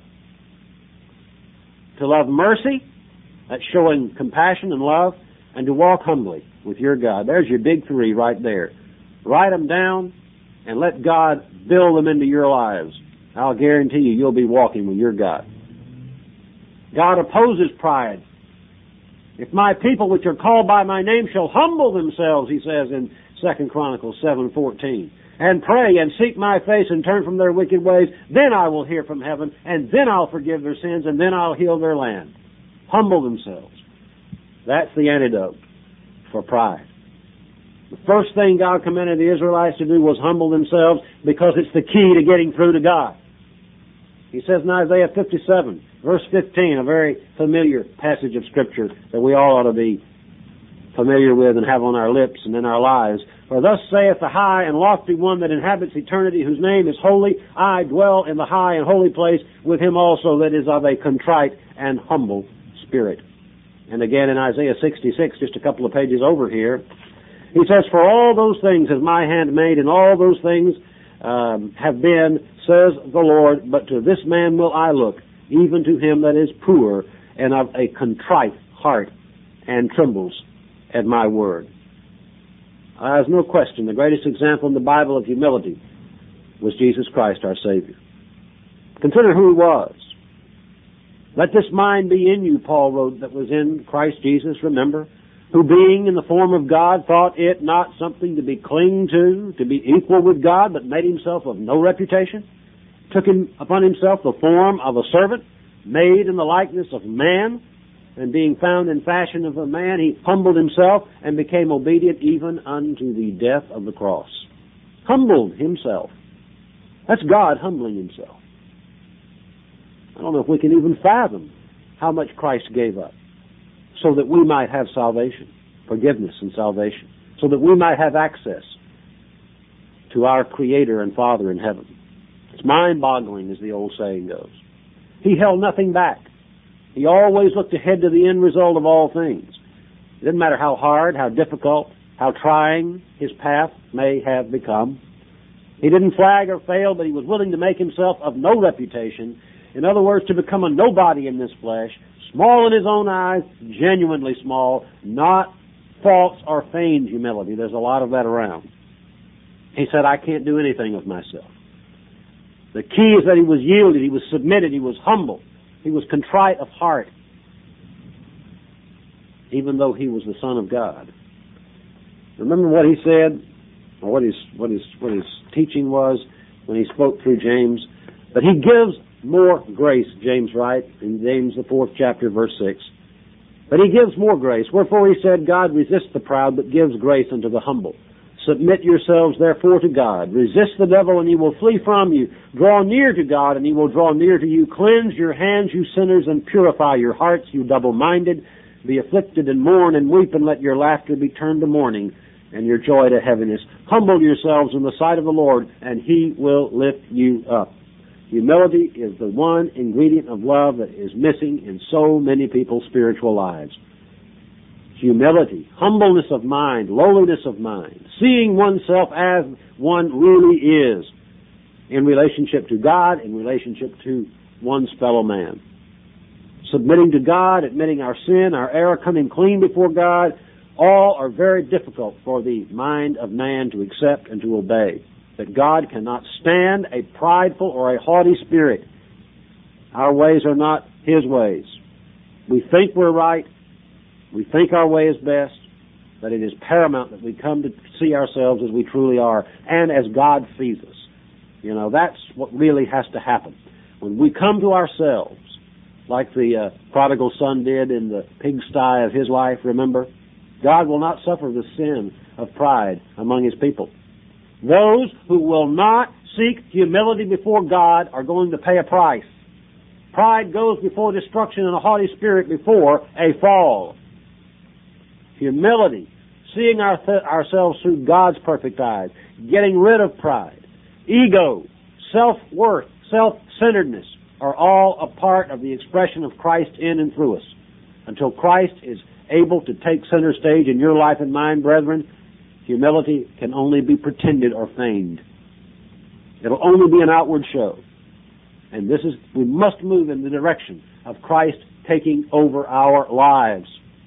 To love mercy, that's showing compassion and love, and to walk humbly with your God. There's your big three right there. Write them down and let God build them into your lives. I'll guarantee you'll be walking with your God. God opposes pride. If my people which are called by my name shall humble themselves, He says in 2 Chronicles 7:14, and pray and seek my face and turn from their wicked ways, then I will hear from heaven, and then I'll forgive their sins, and then I'll heal their land. Humble themselves. That's the antidote for pride. The first thing God commanded the Israelites to do was humble themselves, because it's the key to getting through to God. He says in Isaiah 57, verse 15, a very familiar passage of Scripture that we all ought to be familiar with and have on our lips and in our lives. For thus saith the high and lofty one that inhabits eternity, whose name is holy. I dwell in the high and holy place with him also that is of a contrite and humble spirit. And again in Isaiah 66, just a couple of pages over here, he says, for all those things has my hand made, and all those things have been, says the Lord, but to this man will I look, even to him that is poor and of a contrite heart, and trembles at my word. There's no question the greatest example in the Bible of humility was Jesus Christ, our Savior. Consider who he was. Let this mind be in you, Paul wrote, that was in Christ Jesus, remember, who being in the form of God thought it not something to be clinged to be equal with God, but made himself of no reputation, took him upon himself the form of a servant, made in the likeness of man, and being found in fashion of a man, he humbled himself and became obedient even unto the death of the cross. Humbled himself. That's God humbling himself. I don't know if we can even fathom how much Christ gave up so that we might have salvation, forgiveness and salvation, so that we might have access to our Creator and Father in heaven. It's mind-boggling, as the old saying goes. He held nothing back. He always looked ahead to the end result of all things. It didn't matter how hard, how difficult, how trying his path may have become. He didn't flag or fail, but he was willing to make himself of no reputation. In other words, to become a nobody in this flesh, small in his own eyes, genuinely small, not false or feigned humility. There's a lot of that around. He said, I can't do anything of myself. The key is that he was yielded, he was submitted, he was humble, he was contrite of heart, even though he was the Son of God. Remember what he said, or what his teaching was when he spoke through James? But he gives more grace, James writes in James the 4th chapter, verse 6. But he gives more grace. Wherefore he said, God resists the proud, but gives grace unto the humble. Submit yourselves therefore to God. Resist the devil, and he will flee from you. Draw near to God, and he will draw near to you. Cleanse your hands, you sinners, and purify your hearts, you double-minded. Be afflicted and mourn and weep, and let your laughter be turned to mourning, and your joy to heaviness. Humble yourselves in the sight of the Lord, and he will lift you up. Humility is the one ingredient of love that is missing in so many people's spiritual lives. Humility, humbleness of mind, lowliness of mind, seeing oneself as one really is in relationship to God, in relationship to one's fellow man. Submitting to God, admitting our sin, our error, coming clean before God, all are very difficult for the mind of man to accept and to obey. That God cannot stand a prideful or a haughty spirit. Our ways are not his ways. We think we're right. We think our way is best. But it is paramount that we come to see ourselves as we truly are and as God sees us. You know, that's what really has to happen. When we come to ourselves, like the prodigal son did in the pigsty of his life, remember? God will not suffer the sin of pride among his people. Those who will not seek humility before God are going to pay a price. Pride goes before destruction and a haughty spirit before a fall. Humility, seeing ourselves through God's perfect eyes, getting rid of pride, ego, self-worth, self-centeredness are all a part of the expression of Christ in and through us. Until Christ is able to take center stage in your life and mine, brethren, humility can only be pretended or feigned. It'll only be an outward show. And we must move in the direction of Christ taking over our lives.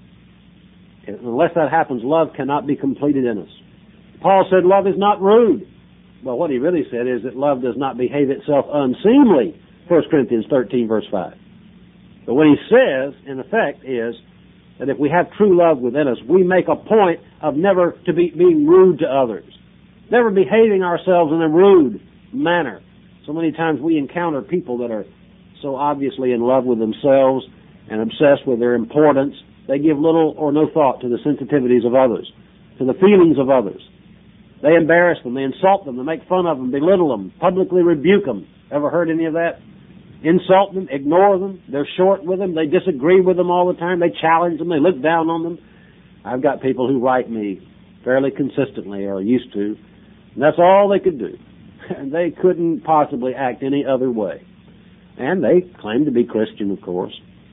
And unless that happens, love cannot be completed in us. Paul said love is not rude. Well, what he really said is that love does not behave itself unseemly, 1 Corinthians 13, verse 5. But what he says, in effect, is that if we have true love within us, we make a point of never being rude to others, never behaving ourselves in a rude manner. So many times we encounter people that are so obviously in love with themselves and obsessed with their importance, they give little or no thought to the sensitivities of others. to the feelings of others. They embarrass them, they insult them, they make fun of them, belittle them, publicly rebuke them. Ever heard any of that? Insult them, ignore them, they're short with them, they disagree with them all the time, they challenge them, they look down on them. I've got people who write me fairly consistently, or used to, and that's all they could do. And they couldn't possibly act any other way. And they claim to be Christian, of course.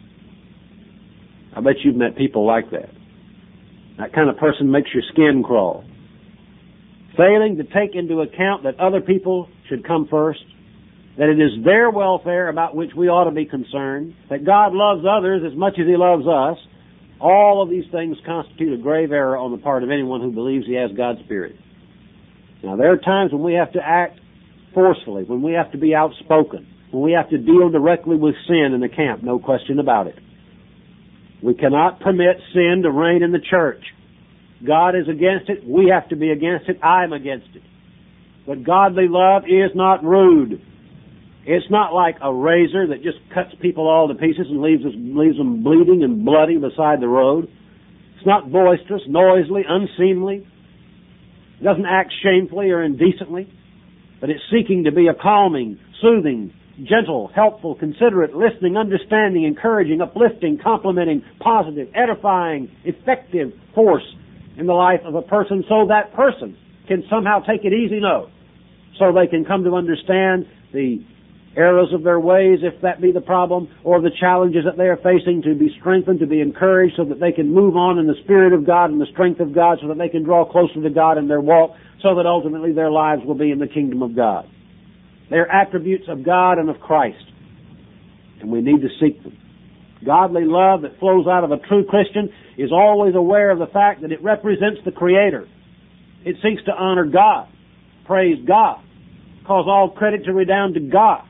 I bet you've met people like that. That kind of person makes your skin crawl. Failing to take into account that other people should come first, that it is their welfare about which we ought to be concerned, that God loves others as much as He loves us, all of these things constitute a grave error on the part of anyone who believes he has God's Spirit. Now, there are times when we have to act forcefully, when we have to be outspoken, when we have to deal directly with sin in the camp, no question about it. We cannot permit sin to reign in the church. God is against it. We have to be against it. I'm against it. But godly love is not rude. It's not like a razor that just cuts people all to pieces and leaves them bleeding and bloody beside the road. It's not boisterous, noisily, unseemly. It doesn't act shamefully or indecently, but it's seeking to be a calming, soothing, gentle, helpful, considerate, listening, understanding, encouraging, uplifting, complimenting, positive, edifying, effective force in the life of a person, so that person can somehow take it easy, so they can come to understand the errors of their ways, if that be the problem, or the challenges that they are facing, to be strengthened, to be encouraged, so that they can move on in the Spirit of God and the strength of God, so that they can draw closer to God in their walk, so that ultimately their lives will be in the kingdom of God. They are attributes of God and of Christ, and we need to seek them. Godly love that flows out of a true Christian is always aware of the fact that it represents the Creator. It seeks to honor God, praise God, cause all credit to redound to God.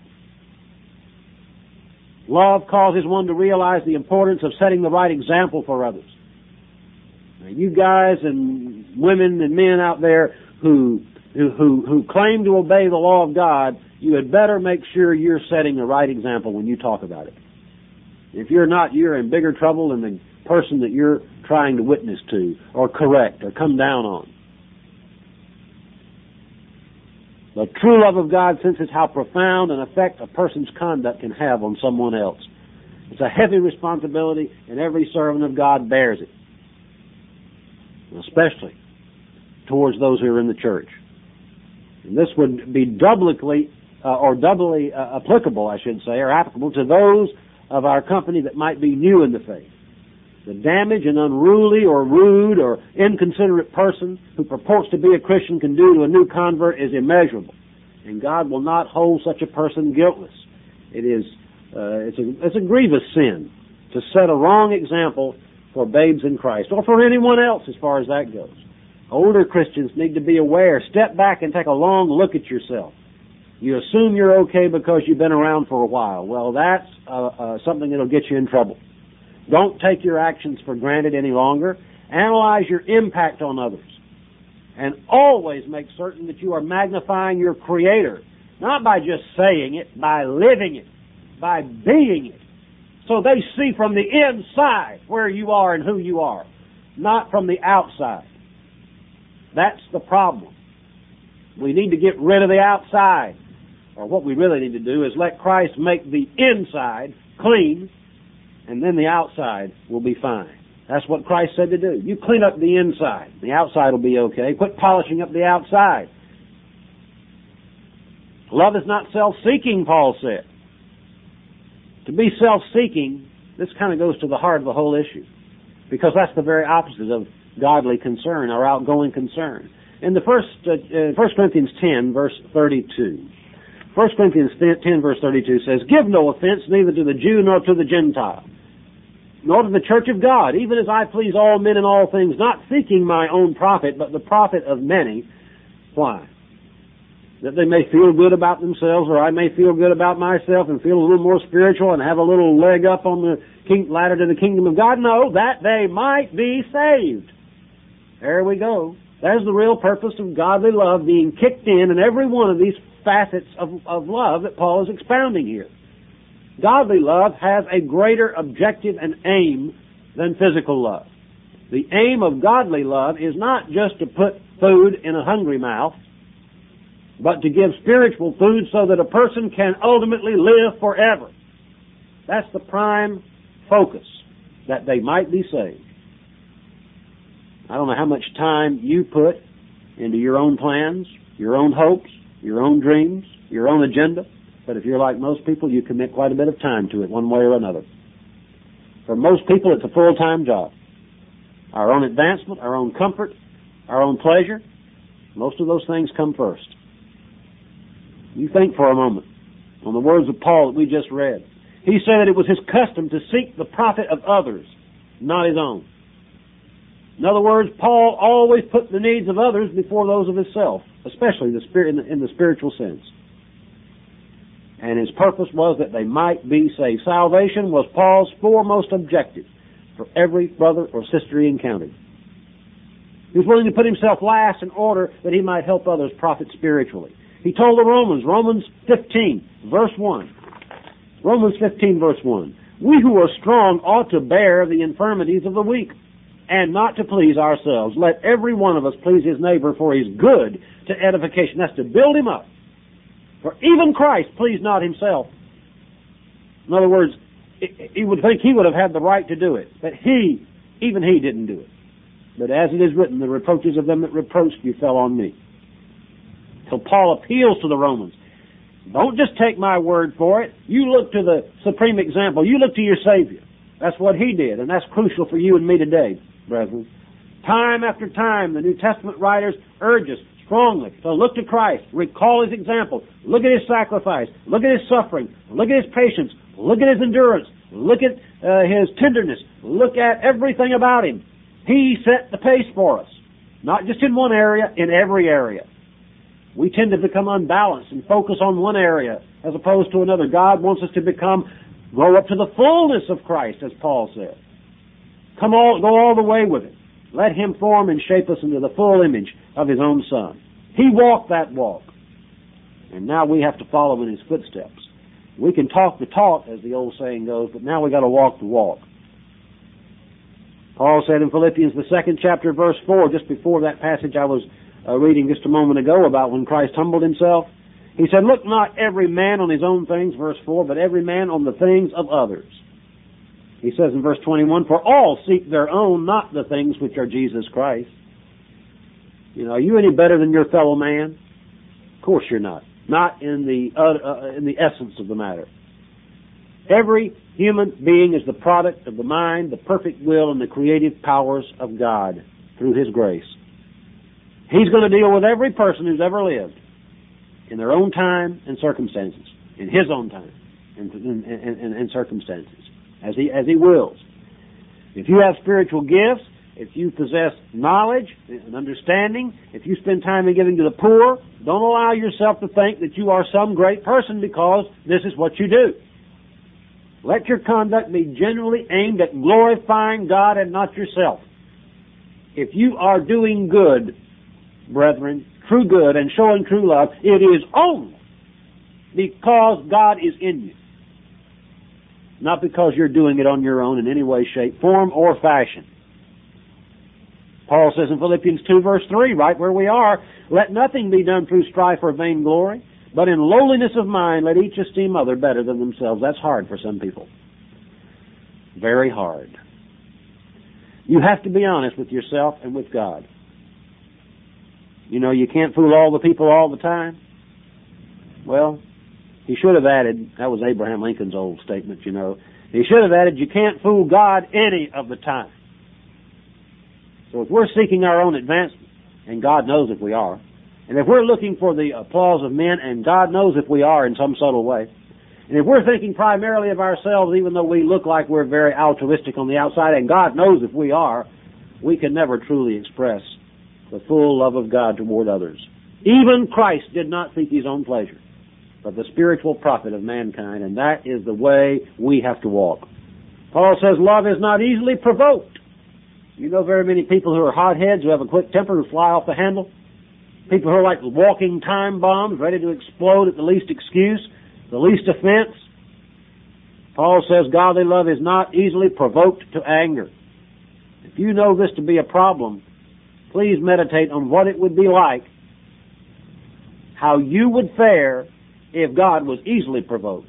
Love causes one to realize the importance of setting the right example for others. Now, you guys and women and men out there who claim to obey the law of God, you had better make sure you're setting the right example when you talk about it. If you're not, you're in bigger trouble than the person that you're trying to witness to or correct or come down on. The true love of God senses how profound an effect a person's conduct can have on someone else. It's a heavy responsibility, and every servant of God bears it, especially towards those who are in the church. And this would be doubly applicable, I should say, or applicable to those of our company that might be new in the faith. The damage an unruly or rude or inconsiderate person who purports to be a Christian can do to a new convert is immeasurable, and God will not hold such a person guiltless. It's a grievous sin to set a wrong example for babes in Christ, or for anyone else as far as that goes. Older Christians need to be aware. Step back and take a long look at yourself. You assume you're okay because you've been around for a while. Well, that's something that'll get you in trouble. Don't take your actions for granted any longer. Analyze your impact on others. And always make certain that you are magnifying your Creator, not by just saying it, by living it, by being it, so they see from the inside where you are and who you are, not from the outside. That's the problem. We need to get rid of the outside. Or what we really need to do is let Christ make the inside clean, and then the outside will be fine. That's what Christ said to do. You clean up the inside. The outside will be okay. Quit polishing up the outside. Love is not self-seeking, Paul said. To be self-seeking, this kind of goes to the heart of the whole issue, because that's the very opposite of godly concern or outgoing concern. In the 1 Corinthians 10, verse 32, 1 Corinthians 10, verse 32 says, "Give no offense neither to the Jew nor to the Gentile, nor to the church of God, even as I please all men in all things, not seeking my own profit, but the profit of many." Why? That they may feel good about themselves, or I may feel good about myself and feel a little more spiritual and have a little leg up on the ladder to the kingdom of God. No, that they might be saved. There we go. There's the real purpose of godly love being kicked in every one of these facets of love that Paul is expounding here. Godly love has a greater objective and aim than physical love. The aim of godly love is not just to put food in a hungry mouth, but to give spiritual food so that a person can ultimately live forever. That's the prime focus, that they might be saved. I don't know how much time you put into your own plans, your own hopes, your own dreams, your own agenda, but if you're like most people, you commit quite a bit of time to it one way or another. For most people, it's a full-time job. Our own advancement, our own comfort, our own pleasure, most of those things come first. You think for a moment on the words of Paul that we just read. He said that it was his custom to seek the profit of others, not his own. In other words, Paul always put the needs of others before those of himself, especially in the spiritual sense. And his purpose was that they might be saved. Salvation was Paul's foremost objective for every brother or sister he encountered. He was willing to put himself last in order that he might help others profit spiritually. He told the Romans, Romans 15, verse 1. Romans 15, verse 1. We who are strong ought to bear the infirmities of the weak, and not to please ourselves. Let every one of us please his neighbor for his good to edification. That's to build him up. For even Christ pleased not himself. In other words, you would think he would have had the right to do it, but even he didn't do it. But as it is written, the reproaches of them that reproached you fell on me. So Paul appeals to the Romans. Don't just take my word for it. You look to the supreme example. You look to your Savior. That's what he did, and that's crucial for you and me today, brethren. Time after time, the New Testament writers urge us strongly to look to Christ, recall his example, look at his sacrifice, look at his suffering, look at his patience, look at his endurance, look at his tenderness, look at everything about him. He set the pace for us, not just in one area, in every area. We tend to become unbalanced and focus on one area as opposed to another. God wants us to grow up to the fullness of Christ, as Paul said. Go all the way with it. Let him form and shape us into the full image of his own Son. He walked that walk, and now we have to follow in his footsteps. We can talk the talk, as the old saying goes, but now we got to walk the walk. Paul said in Philippians, the 2nd chapter, verse 4, just before that passage I was reading just a moment ago about when Christ humbled himself, he said, look not every man on his own things, verse 4, but every man on the things of others. He says in verse 21, for all seek their own, not the things which are Jesus Christ. You know, are you any better than your fellow man? Of course you're not. Not in the essence of the matter. Every human being is the product of the mind, the perfect will, and the creative powers of God through his grace. He's going to deal with every person who's ever lived in their own time and circumstances, in his own time and circumstances, as he wills. If you have spiritual gifts, if you possess knowledge and understanding, if you spend time in giving to the poor, don't allow yourself to think that you are some great person because this is what you do. Let your conduct be genuinely aimed at glorifying God and not yourself. If you are doing good, brethren, true good and showing true love, it is only because God is in you. Not because you're doing it on your own in any way, shape, form, or fashion. Paul says in Philippians 2, verse 3, right where we are, let nothing be done through strife or vainglory, but in lowliness of mind let each esteem other better than themselves. That's hard for some people. Very hard. You have to be honest with yourself and with God. You know, you can't fool all the people all the time. Well, he should have added, that was Abraham Lincoln's old statement, you know. He should have added, you can't fool God any of the time. So if we're seeking our own advancement, and God knows if we are, and if we're looking for the applause of men, and God knows if we are in some subtle way, and if we're thinking primarily of ourselves, even though we look like we're very altruistic on the outside, and God knows if we are, we can never truly express the full love of God toward others. Even Christ did not seek his own pleasure, but the spiritual profit of mankind, and that is the way we have to walk. Paul says love is not easily provoked. You know very many people who are hotheads, who have a quick temper, who fly off the handle. People who are like walking time bombs, ready to explode at the least excuse, the least offense. Paul says godly love is not easily provoked to anger. If you know this to be a problem, please meditate on what it would be like, how you would fare if God was easily provoked.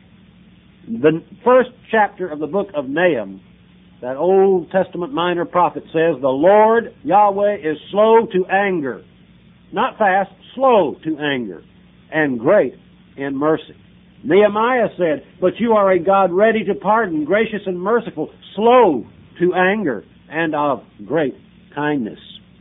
The first chapter of the book of Nahum, that Old Testament minor prophet, says, the Lord, Yahweh, is slow to anger. Not fast, slow to anger, and great in mercy. Nehemiah said, but you are a God ready to pardon, gracious and merciful, slow to anger, and of great kindness.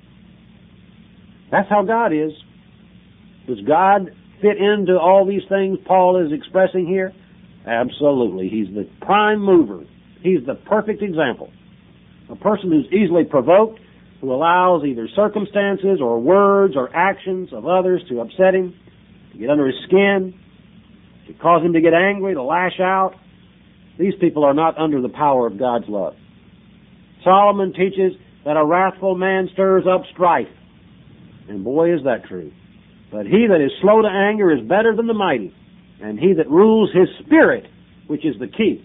That's how God is. Does God fit into all these things Paul is expressing here? Absolutely. He's the prime mover. He's the perfect example. A person who's easily provoked, who allows either circumstances or words or actions of others to upset him, to get under his skin, to cause him to get angry, to lash out. These people are not under the power of God's love. Solomon teaches that a wrathful man stirs up strife. And boy, is that true. But he that is slow to anger is better than the mighty. And he that rules his spirit, which is the key,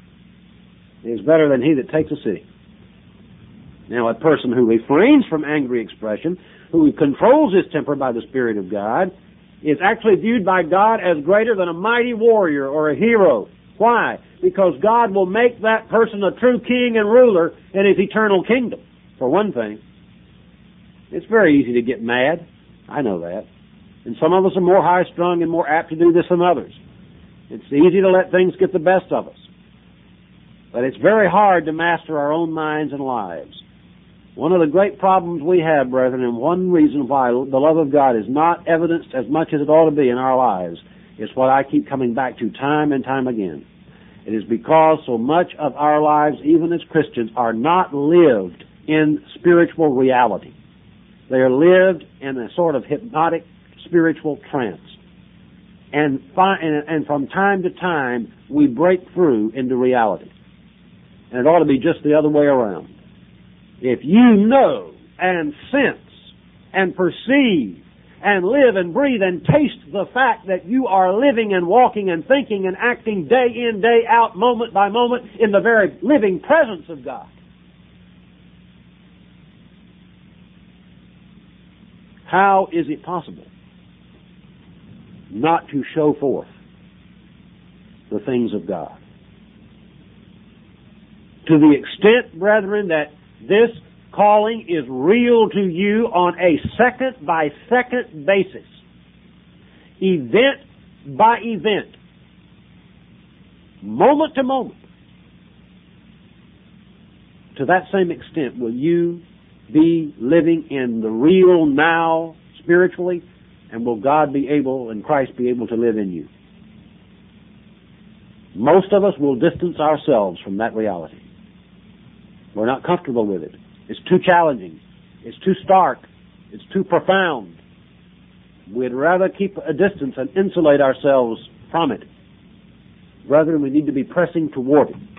is better than he that takes a city. Now, a person who refrains from angry expression, who controls his temper by the Spirit of God, is actually viewed by God as greater than a mighty warrior or a hero. Why? Because God will make that person a true king and ruler in His eternal kingdom, for one thing. It's very easy to get mad. I know that. And some of us are more high-strung and more apt to do this than others. It's easy to let things get the best of us. But it's very hard to master our own minds and lives. One of the great problems we have, brethren, and one reason why the love of God is not evidenced as much as it ought to be in our lives, is what I keep coming back to time and time again. It is because so much of our lives, even as Christians, are not lived in spiritual reality. They are lived in a sort of hypnotic spiritual trance. And from time to time, we break through into reality. And it ought to be just the other way around. If you know and sense and perceive and live and breathe and taste the fact that you are living and walking and thinking and acting day in, day out, moment by moment in the very living presence of God, how is it possible not to show forth the things of God? To the extent, brethren, that this calling is real to you on a second-by-second basis, event by event, moment to moment, to that same extent will you be living in the real now spiritually, and will God be able and Christ be able to live in you? Most of us will distance ourselves from that reality. We're not comfortable with it. It's too challenging. It's too stark. It's too profound. We'd rather keep a distance and insulate ourselves from it. Brethren, we need to be pressing toward it.